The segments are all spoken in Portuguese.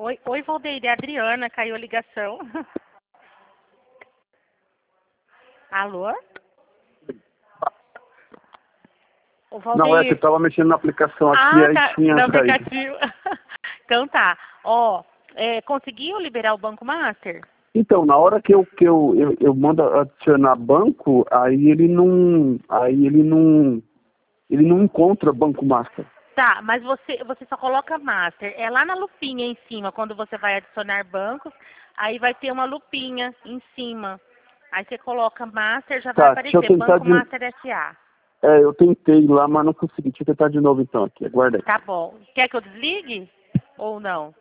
Oi, Valdeir, é a Adriana, caiu a ligação. Alô? O Valdeir... Não, é que eu tava mexendo na aplicação aqui, aí tá, tinha no caído. aplicativo. Então tá. Ó, conseguiu liberar o Banco Master? Então, na hora que eu mando adicionar banco, ele não encontra Banco Master. Tá, mas você só coloca Master. É lá na lupinha em cima, quando você vai adicionar bancos, aí vai ter uma lupinha em cima. Aí você coloca Master, já vai Tá, deixa eu aparecer tentar Banco Master S.A. eu tentei lá, mas não consegui. Deixa eu tentar de novo então aqui, aguarda aí. Tá bom. Quer que eu desligue? Ou não?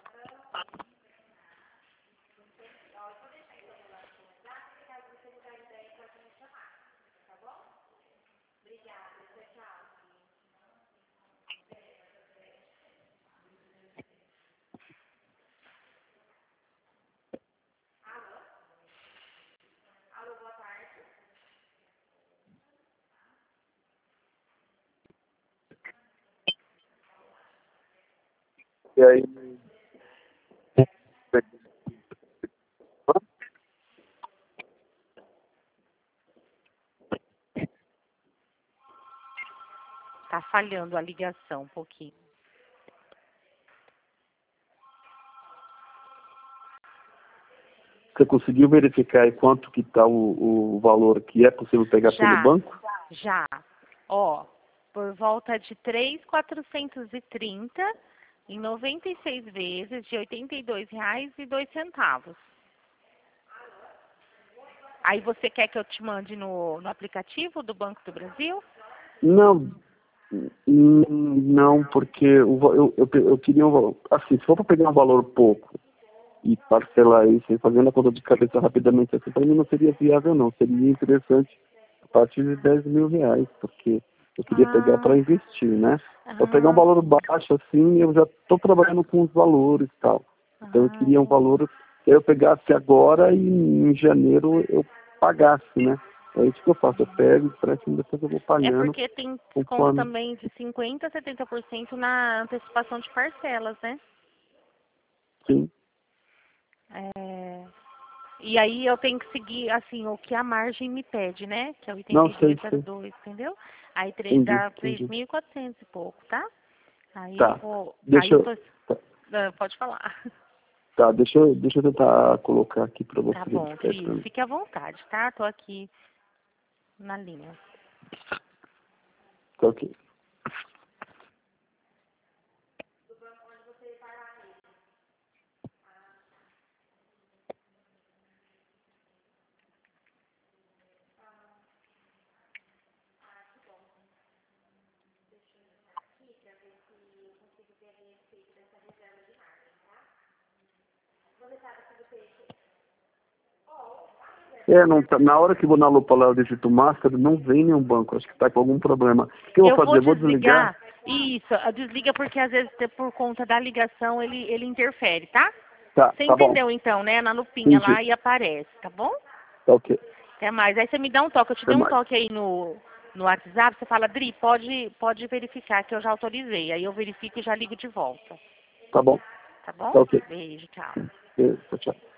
E aí... Tá falhando a ligação um pouquinho. Você conseguiu verificar aí quanto que está o valor que é possível pegar pelo banco? Já. Ó, por volta de 3.430 em 96 vezes de R$ 82,02. Aí você quer que eu te mande no aplicativo do Banco do Brasil? Não, não, porque eu queria um valor. Assim, se for para pegar um valor pouco e parcelar isso e fazendo a conta de cabeça rapidamente, assim, para mim não seria viável não. Seria interessante a partir de R$ 10.000, porque eu queria pegar para investir, né? Para pegar um valor baixo assim, eu já estou trabalhando com os valores e tal. Então eu queria um valor que eu pegasse agora e em janeiro eu pagasse, né? É isso que eu faço, eu pego, empresto e depois eu vou É pagando porque tem desconto conforme. também de 50% a 70% na antecipação de parcelas, né? Sim. E aí eu tenho que seguir, assim, o que a margem me pede, né? Que é o Não, sei. 82,02, entendeu? Aí dá Entendi. 3.400 e pouco, tá? Aí eu Tá. vou... Aí Deixa eu eu. tô... Tá, Pode falar. tá, deixa eu tentar colocar aqui para você Tá bom, verificar isso pra filho. mim. Fique à vontade, tá? Tô aqui na linha. Tá ok. Não, tá, na hora que eu vou na lupa lá, eu digito Master, não vem nenhum banco. Acho que está com algum problema. O que eu vou fazer? Eu vou desligar. Isso, desliga porque às vezes por conta da ligação ele interfere, tá? Tá, Você tá bom. entendeu então, né? Na lupinha lá Entendi. e aparece, tá bom? Tá ok. Até mais. Aí você me dá um toque. Eu te Até dei um mais. toque aí no WhatsApp. Você fala, Dri, pode verificar que eu já autorizei. Aí eu verifico e já ligo de volta. Tá bom. Tá bom? Tá ok. Beijo, tchau. Beleza, tchau.